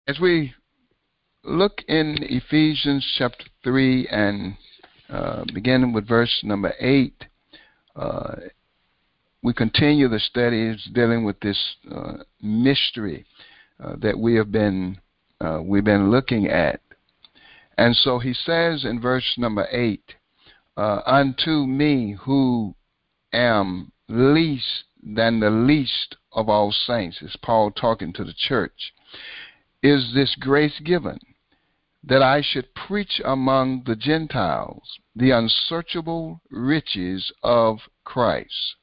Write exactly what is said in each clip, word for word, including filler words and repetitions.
As we look in Ephesians chapter three and uh, beginning with verse number eight, uh, we continue the studies dealing with this uh, mystery uh, that we have been uh, we've been looking at. And so he says in verse number eight, uh, "Unto me who am least than the least of all saints," is Paul talking to the church, "is this grace given, that I should preach among the Gentiles the unsearchable riches of Christ.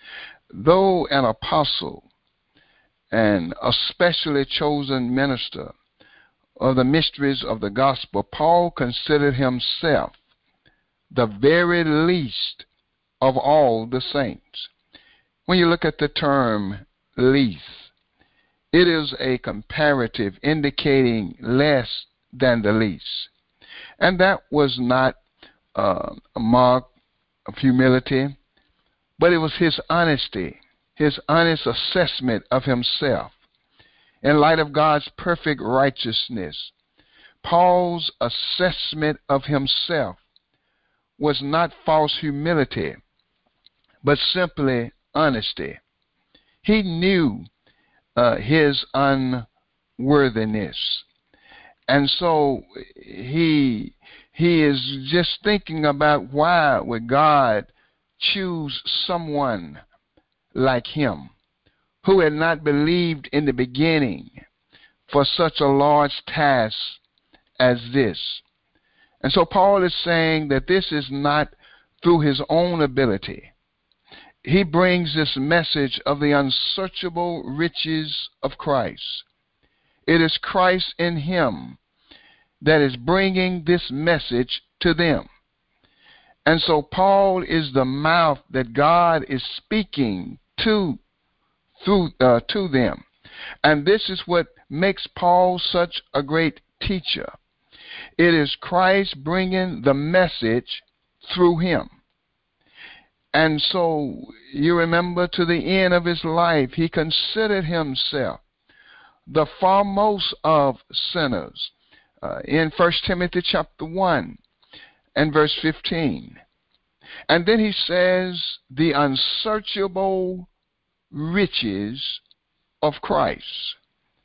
Though an apostle and a specially chosen minister of the mysteries of the gospel, Paul considered himself the very least of all the saints." When you look at the term least, it is a comparative indicating less than the least. And that was not uh, a mark of humility, but it was his honesty, his honest assessment of himself. In light of God's perfect righteousness, Paul's assessment of himself was not false humility, but simply honesty. He knew uh, his unworthiness. And so he he is just thinking about, why would God choose someone like him, who had not believed in the beginning, for such a large task as this. And so Paul is saying that this is not through his own ability. He brings this message of the unsearchable riches of Christ. It is Christ in him that is bringing this message to them. And so Paul is the mouth that God is speaking to through uh, to them. And this is what makes Paul such a great teacher. It is Christ bringing the message through him. And so you remember, to the end of his life, he considered himself the foremost of sinners. Uh, in First Timothy chapter one and verse fifteen. And then he says, the unsearchable riches of Christ.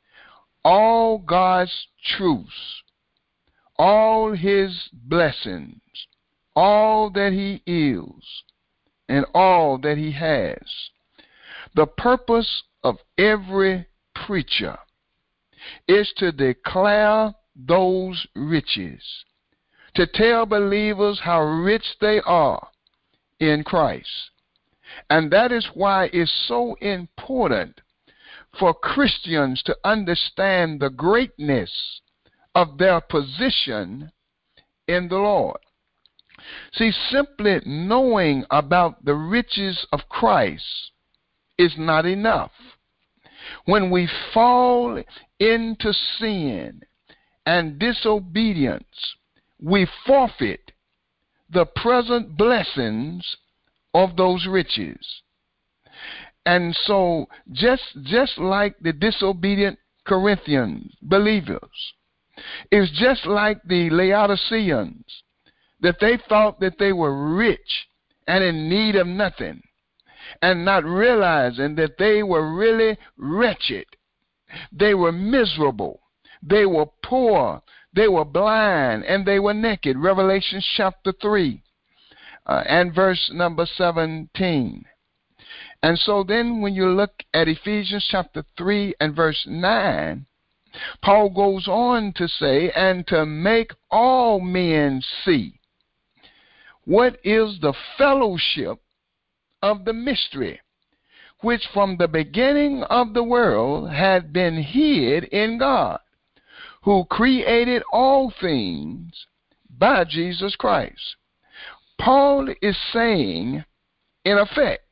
All God's truths, all his blessings, all that he is, and all that he has. The purpose of every preacher is to declare those riches, to tell believers how rich they are in Christ. And that is why it's so important for Christians to understand the greatness of their position in the Lord. See, simply knowing about the riches of Christ is not enough. When we fall into sin and disobedience, we forfeit the present blessings of those riches. And so just just like the disobedient Corinthian believers, it's just like the Laodiceans, that they thought that they were rich and in need of nothing, and not realizing that they were really wretched. They were miserable. They were poor. They were blind, and they were naked. Revelation chapter three uh, and verse number seventeen. And so then when you look at Ephesians chapter three and verse nine, Paul goes on to say, and to make all men see what is the fellowship of the mystery, which from the beginning of the world had been hid in God, who created all things by Jesus Christ. Paul is saying, in effect,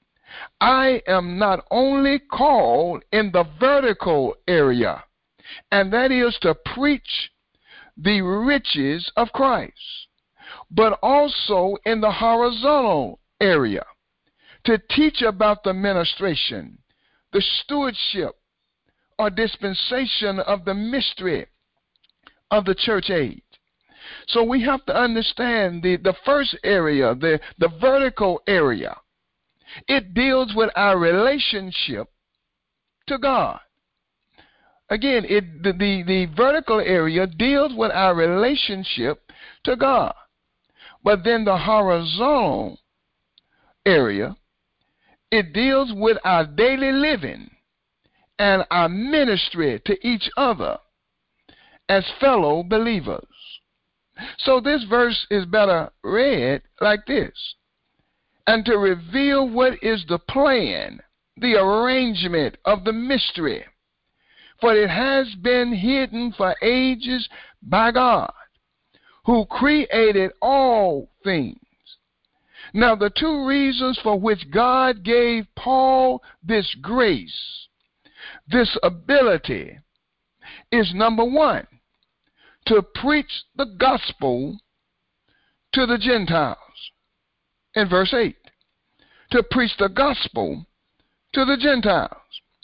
I am not only called in the vertical area, and that is to preach the riches of Christ, but also in the horizontal area, to teach about the ministration, the stewardship or dispensation of the mystery of the church age. So we have to understand the, the first area, the, the vertical area. It deals with our relationship to God. Again, it, the, the, the vertical area deals with our relationship to God. But then the horizontal area, it deals with our daily living and our ministry to each other as fellow believers. So this verse is better read like this: and to reveal what is the plan, the arrangement of the mystery, for it has been hidden for ages by God, who created all things. Now, the two reasons for which God gave Paul this grace, this ability, is number one, to preach the gospel to the Gentiles. In verse eight, to preach the gospel to the Gentiles.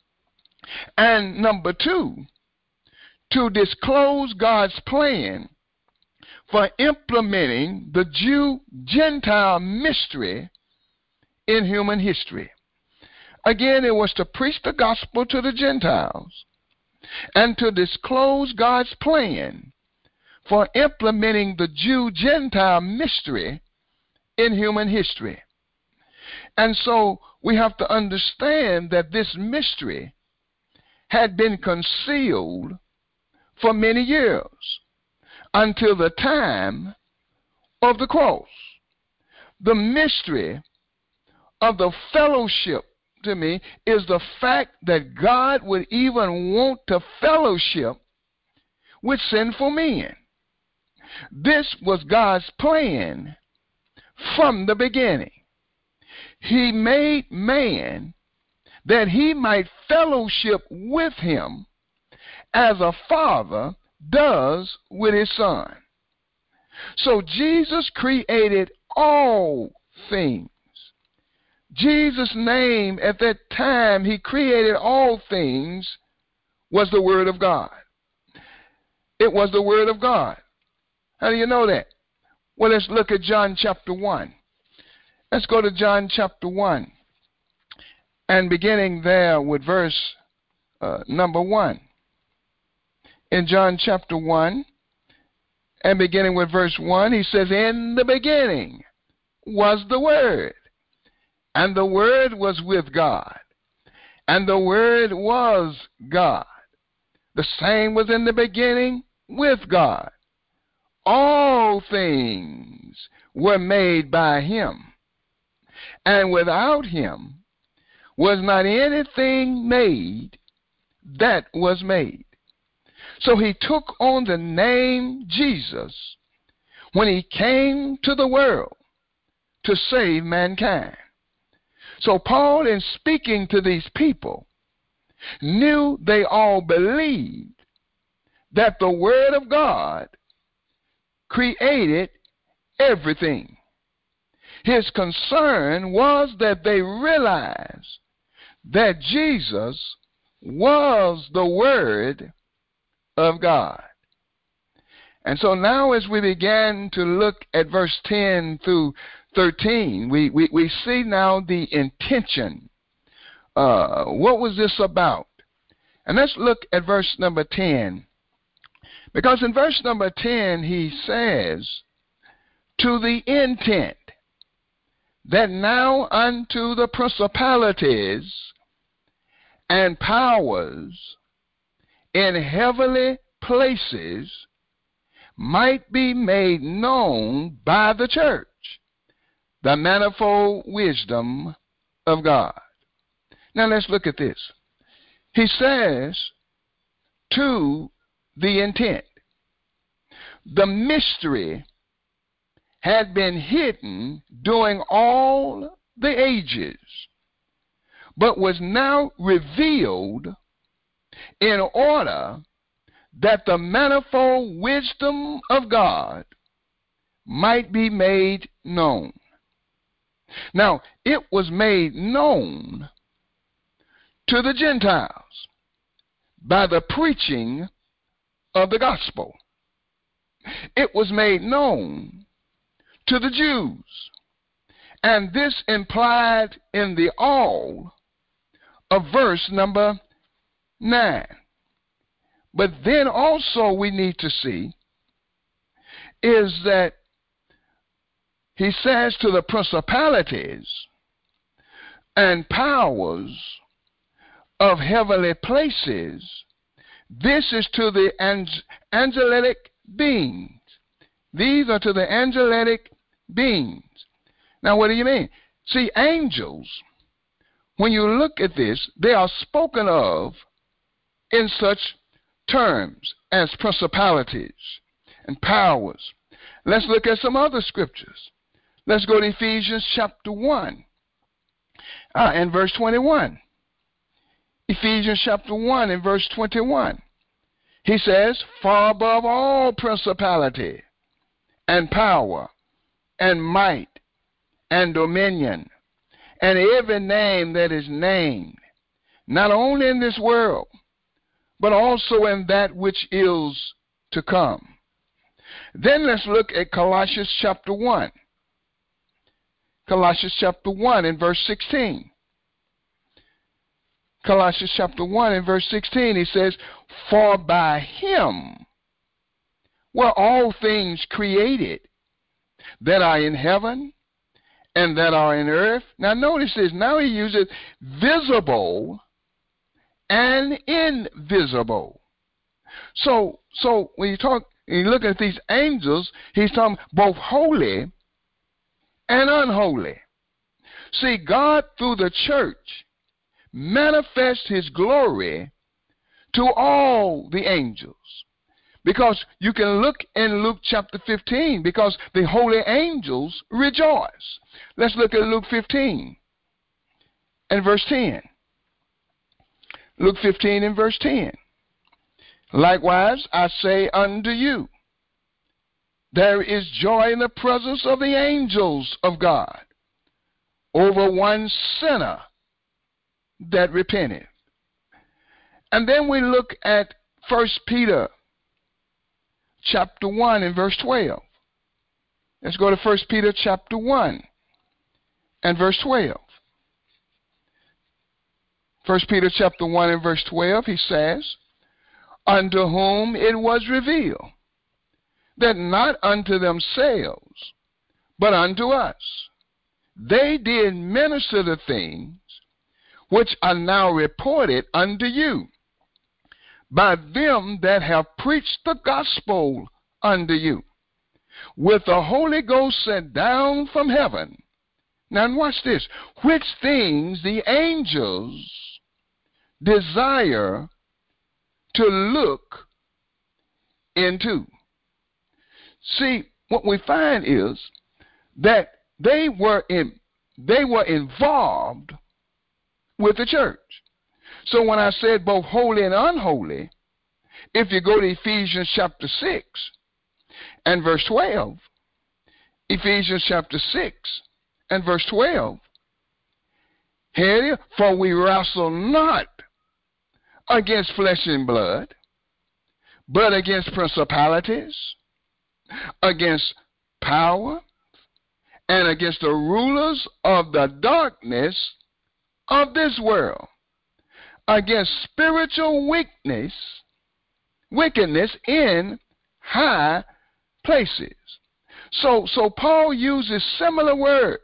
And number two, to disclose God's plan for implementing the Jew-Gentile mystery in human history. Again, it was to preach the gospel to the Gentiles and to disclose God's plan for implementing the Jew-Gentile mystery in human history. And so we have to understand that this mystery had been concealed for many years, until the time of the cross. The mystery of the fellowship, to me, is the fact that God would even want to fellowship with sinful men. This was God's plan from the beginning. He made man that he might fellowship with him as a father does with his son. So Jesus created all things. Jesus' name at that time, he created all things, was the Word of God. It was the Word of God. How do you know that? Well, let's look at John chapter one. Let's go to John chapter one, and beginning there with verse uh, number one. In John chapter one, and beginning with verse one, he says, in the beginning was the Word, and the Word was with God, and the Word was God. The same was in the beginning with God. All things were made by him, and without him was not anything made that was made. So he took on the name Jesus when he came to the world to save mankind. So Paul, in speaking to these people, knew they all believed that the Word of God created everything. His concern was that they realized that Jesus was the Word of God. And so now, as we began to look at verse ten through thirteen, we, we, we see now the intention. Uh, what was this about? And let's look at verse number ten. Because in verse number ten, he says, to the intent that now unto the principalities and powers in heavenly places might be made known by the church the manifold wisdom of God. Now let's look at this. He says, to the intent. The mystery had been hidden during all the ages, but was now revealed in order that the manifold wisdom of God might be made known. Now, it was made known to the Gentiles by the preaching of the gospel. It was made known to the Jews, and this implied in the all of verse number nine. But then also we need to see is that he says to the principalities and powers of heavenly places, this is to the angelic beings. These are to the angelic beings. Now, what do you mean? See, angels, when you look at this, they are spoken of in such terms as principalities and powers. Let's look at some other scriptures. Let's go to Ephesians chapter one uh, and verse twenty-one. Ephesians chapter one and verse twenty-one. He says, far above all principality and power and might and dominion and every name that is named, not only in this world, but also in that which is to come. Then let's look at Colossians chapter one. Colossians chapter one and verse sixteen. Colossians chapter one and verse sixteen, he says, for by him were all things created that are in heaven and that are in earth. Now notice this. Now he uses visible and invisible. So, so when you talk, and you look at these angels, he's talking both holy and unholy. See, God through the church manifests his glory to all the angels. Because you can look in Luke chapter fifteen, because the holy angels rejoice. Let's look at Luke fifteen and verse ten. Luke fifteen and verse ten. Likewise, I say unto you, there is joy in the presence of the angels of God over one sinner that repenteth. And then we look at First Peter chapter one and verse twelve. Let's go to First Peter chapter one and verse twelve. First Peter chapter one and verse twelve, he says, unto whom it was revealed that not unto themselves, but unto us, they did minister the things which are now reported unto you by them that have preached the gospel unto you, with the Holy Ghost sent down from heaven. Now watch this. Which things the angels desire to look into. See, what we find is that they were in, they were involved with the church. So when I said both holy and unholy, if you go to Ephesians chapter six and verse twelve, Ephesians chapter six and verse twelve, here it is, for we wrestle not against flesh and blood, but against principalities, against power, and against the rulers of the darkness of this world, against spiritual weakness, wickedness in high places. So, so Paul uses similar words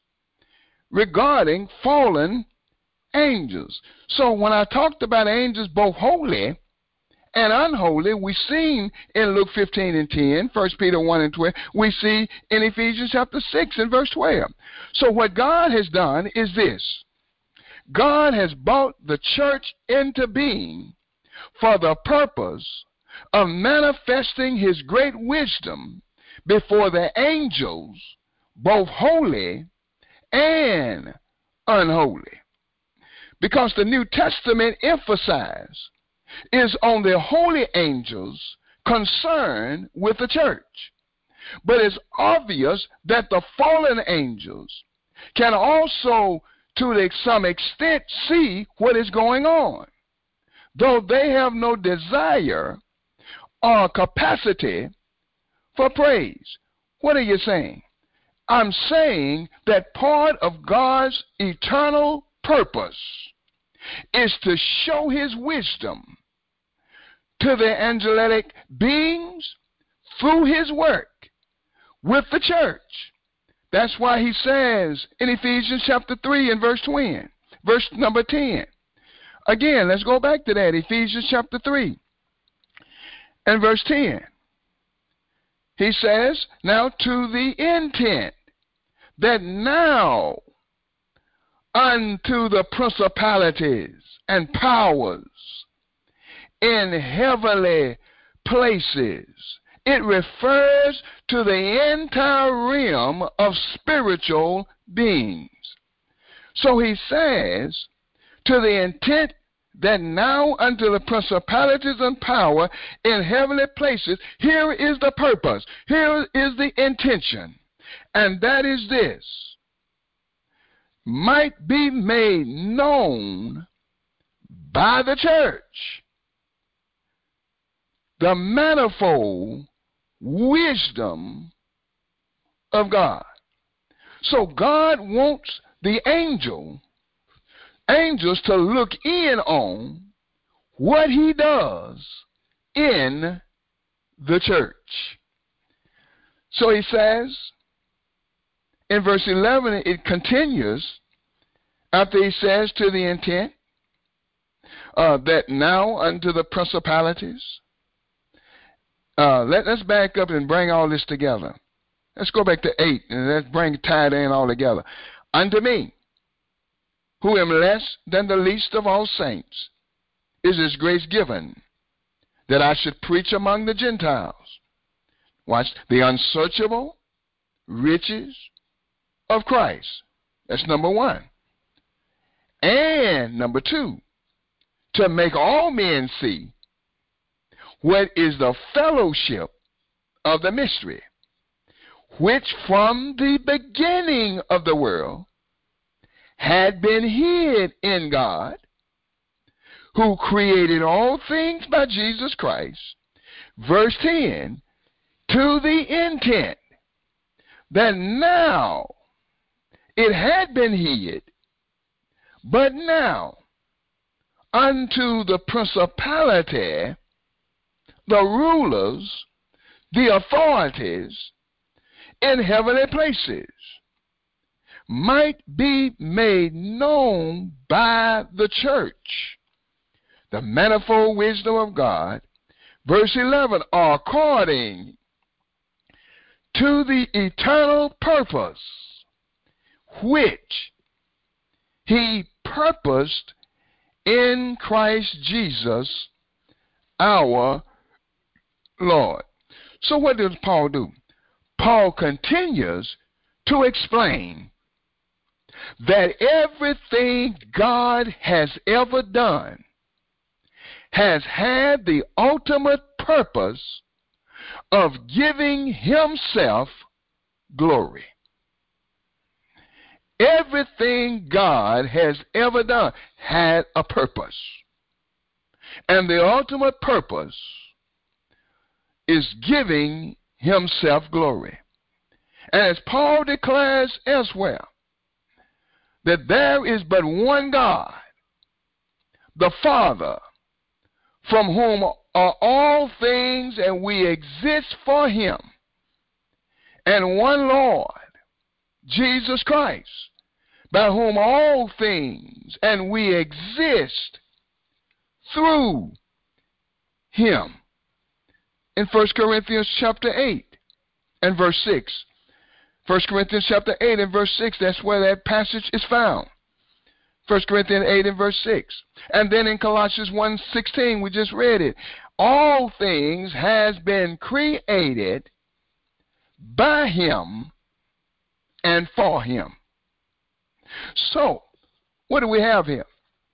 regarding fallen angels. So when I talked about angels both holy and unholy, we seen in Luke fifteen and ten, First Peter one and twelve, we see in Ephesians chapter six and verse twelve. So what God has done is this. God has brought the church into being for the purpose of manifesting his great wisdom before the angels, both holy and unholy. Because the New Testament emphasizes is on the holy angels concerned with the church. But it's obvious that the fallen angels can also, to some extent, see what is going on. though they have no desire or capacity for praise. What are you saying? I'm saying that part of God's eternal purpose is to show his wisdom to the angelic beings through his work with the church. That's why he says in Ephesians chapter three and verse ten, verse number ten. Again, let's go back to that, Ephesians chapter three and verse ten. He says, now to the intent that now unto the principalities and powers in heavenly places. It refers to the entire realm of spiritual beings. So he says, to the intent that now unto the principalities and power in heavenly places, here is the purpose, here is the intention, and that is this, might be made known by the church the manifold wisdom of God. So God wants the angel, angels to look in on what he does in the church. So he says, in verse eleven, it continues, after he says to the intent, uh, that now unto the principalities. Uh, let, let's back up and bring all this together. Let's go back to eight, and let's bring tie it in all together. Unto me, who am less than the least of all saints, is this grace given, that I should preach among the Gentiles. Watch, the unsearchable riches of Christ. That's number one. And number two, to make all men see what is the fellowship of the mystery, which from the beginning of the world had been hid in God, who created all things by Jesus Christ. Verse ten, to the intent that now it had been hid, but now unto the principality, the rulers, the authorities in heavenly places, might be made known by the church the manifold wisdom of God. Verse eleven, according to the eternal purpose which he purposed in Christ Jesus our Lord. So what does Paul do? Paul continues to explain that everything God has ever done has had the ultimate purpose of giving himself glory. Everything God has ever done had a purpose. And the ultimate purpose is giving himself glory. As Paul declares elsewhere, that there is but one God, the Father, from whom are all things, and we exist for him, and one Lord, Jesus Christ, by whom all things, and we exist through him. In First Corinthians chapter eight and verse six. First Corinthians chapter eight and verse six, that's where that passage is found. First Corinthians eight and verse six. And then in Colossians one sixteen, we just read it. All things has been created by him and for him. So, what do we have here?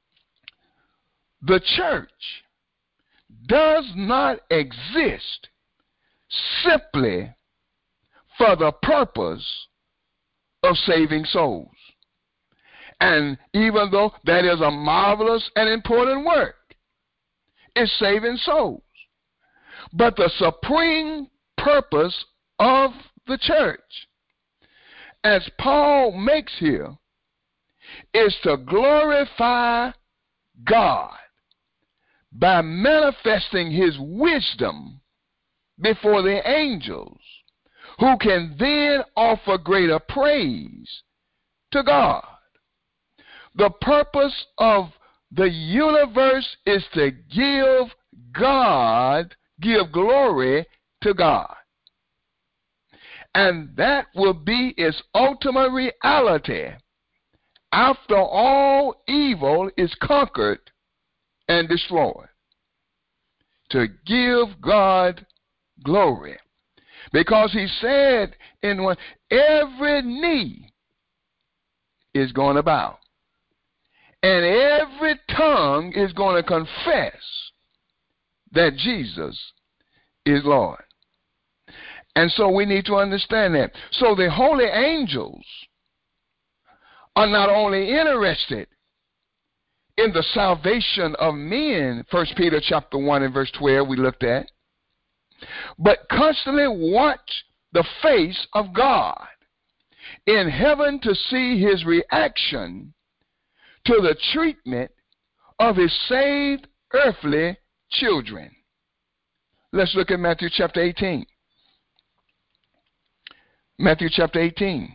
The church does not exist simply for the purpose of saving souls. And even though that is a marvelous and important work, is saving souls. But the supreme purpose of the church, as Paul makes here, is to glorify God by manifesting his wisdom before the angels, who can then offer greater praise to God. The purpose of the universe is to give God, give glory to God. And that will be its ultimate reality after all evil is conquered and destroyed. To give God glory. Because he said in one, every knee is going to bow. And every tongue is going to confess that Jesus is Lord. And so we need to understand that. So the holy angels are not only interested in the salvation of men, First Peter chapter one and verse twelve we looked at, but constantly watch the face of God in heaven to see his reaction to the treatment of his saved earthly children. Let's look at Matthew chapter eighteen. Matthew chapter eighteen.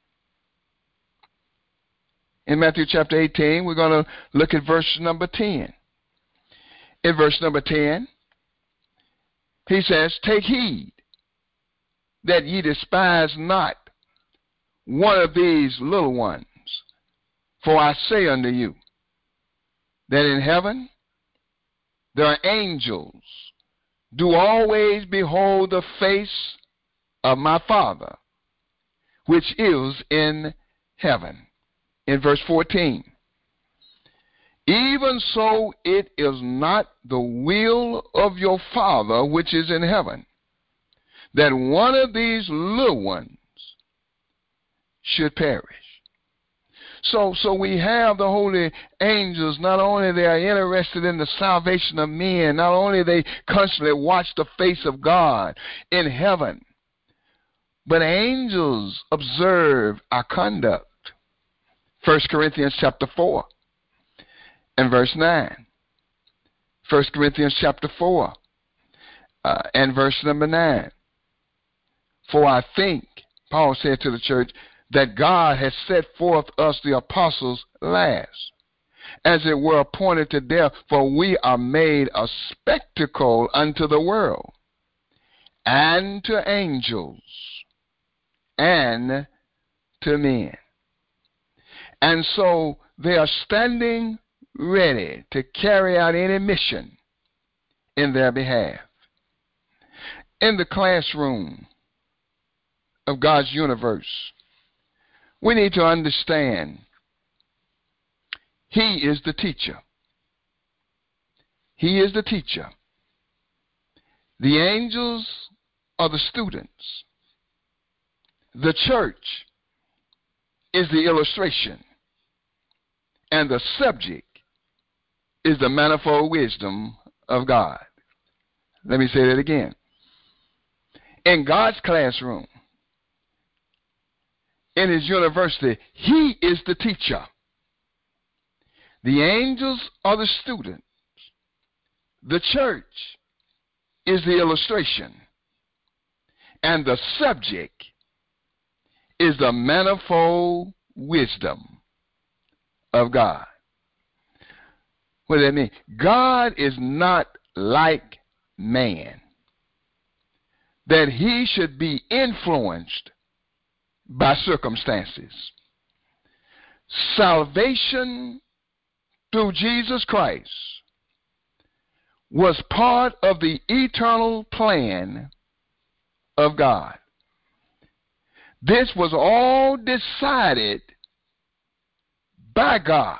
In Matthew chapter eighteen, we're going to look at verse number ten. In verse number ten, he says, take heed that ye despise not one of these little ones. For I say unto you, that in heaven there are angels do always behold the face of my Father, which is in heaven. In verse fourteen, even so it is not the will of your Father which is in heaven, that one of these little ones should perish. So, so we have the holy angels. Not only they are interested in the salvation of men, not only they constantly watch the face of God in heaven, but angels observe our conduct. First Corinthians chapter four and verse nine. First Corinthians chapter four uh, and verse number nine. For I think, Paul said to the church, that God has set forth us the apostles last, as it were appointed to death, for we are made a spectacle unto the world, and to angels, and to men. And so they are standing ready to carry out any mission in their behalf. In the classroom of God's universe, we need to understand he is the teacher. He is the teacher. The angels are the students. The church is the illustration. And the subject is the manifold wisdom of God. Let me say that again. In God's classroom, in his university, he is the teacher. The angels are the students. The church is the illustration. And the subject is the manifold wisdom of God. What does that mean? God is not like man, that he should be influenced by circumstances. Salvation through Jesus Christ was part of the eternal plan of God. This was all decided by God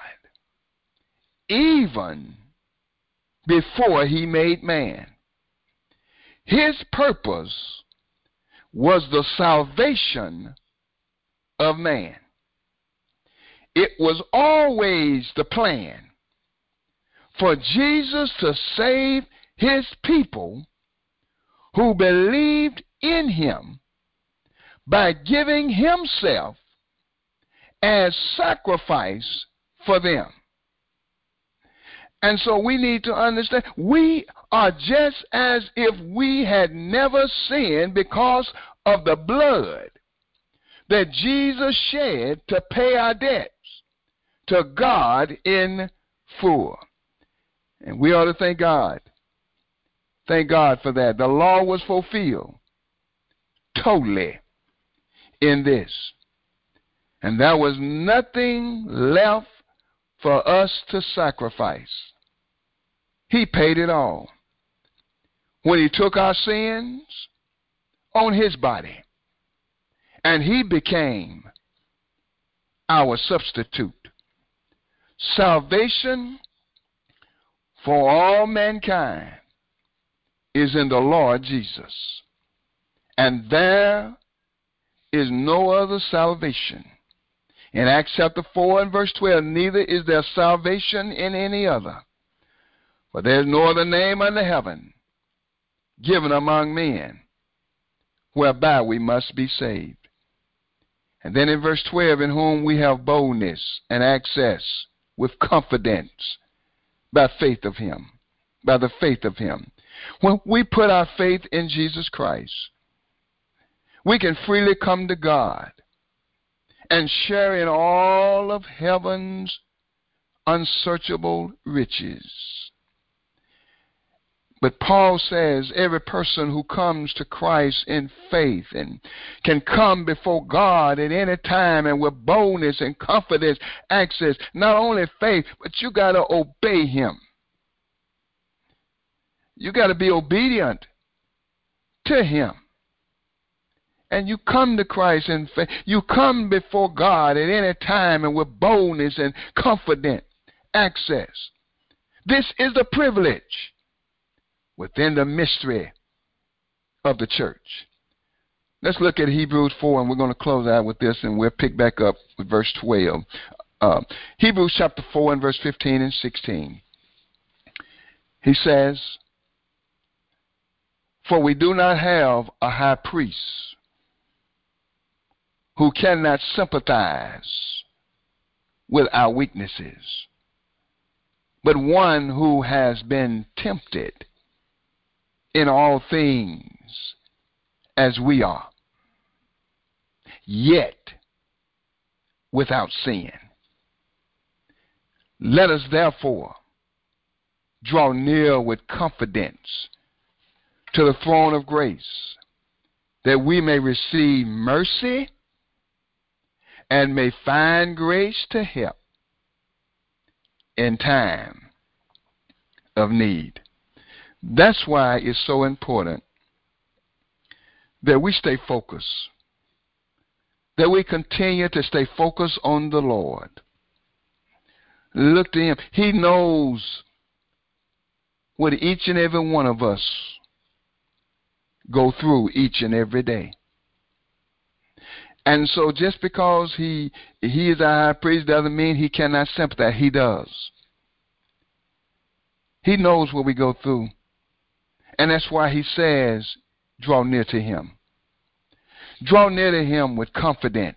even before he made man. His purpose was the salvation of man. It was always the plan for Jesus to save his people who believed in him by giving himself as sacrifice for them. And so we need to understand, we are just as if we had never sinned because of the blood that Jesus shed to pay our debts to God in full. And we ought to thank God. Thank God for that. The law was fulfilled totally in this. And there was nothing left for us to sacrifice. He paid it all when he took our sins on his body, and he became our substitute. Salvation for all mankind is in the Lord Jesus, and there is no other salvation. In Acts chapter four and verse twelve, neither is there salvation in any other, for there is no other name under heaven given among men whereby we must be saved. And then in verse twelve, in whom we have boldness and access with confidence by faith of him, by the faith of him. When we put our faith in Jesus Christ, we can freely come to God and share in all of heaven's unsearchable riches. But Paul says every person who comes to Christ in faith and can come before God at any time and with boldness and confidence access not only faith, but you got to obey him. You got to be obedient to him. And you come to Christ in faith. You come before God at any time and with boldness and confident access. This is the privilege within the mystery of the church. Let's look at Hebrews four, and we're going to close out with this, and we'll pick back up with verse twelve. Uh, Hebrews chapter four and verse fifteen and sixteen. He says, for we do not have a high priest who cannot sympathize with our weaknesses, but one who has been tempted in all things as we are, yet without sin. Let us therefore draw near with confidence to the throne of grace, that we may receive mercy and may find grace to help in time of need. That's why it's so important that we stay focused, that we continue to stay focused on the Lord. Look to him. He knows what each and every one of us go through each and every day. And so just because he he is our high priest doesn't mean he cannot sympathize. He does. He knows what we go through. And that's why he says, draw near to him. Draw near to him with confidence.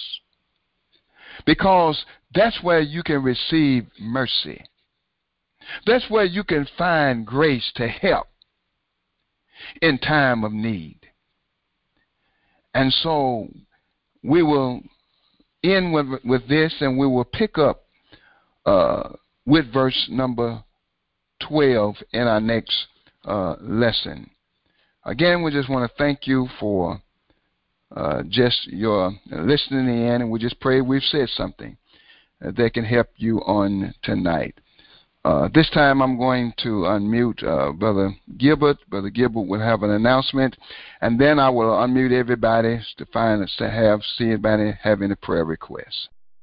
Because that's where you can receive mercy. That's where you can find grace to help in time of need. And so we will end with, with this, and we will pick up uh, with verse number twelve in our next uh, lesson. Again, we just want to thank you for uh, just your listening in, and we just pray we've said something that can help you on tonight. Uh, this time I'm going to unmute uh, Brother Gilbert. Brother Gilbert will have an announcement, and then I will unmute everybody to find to have see anybody having a prayer request.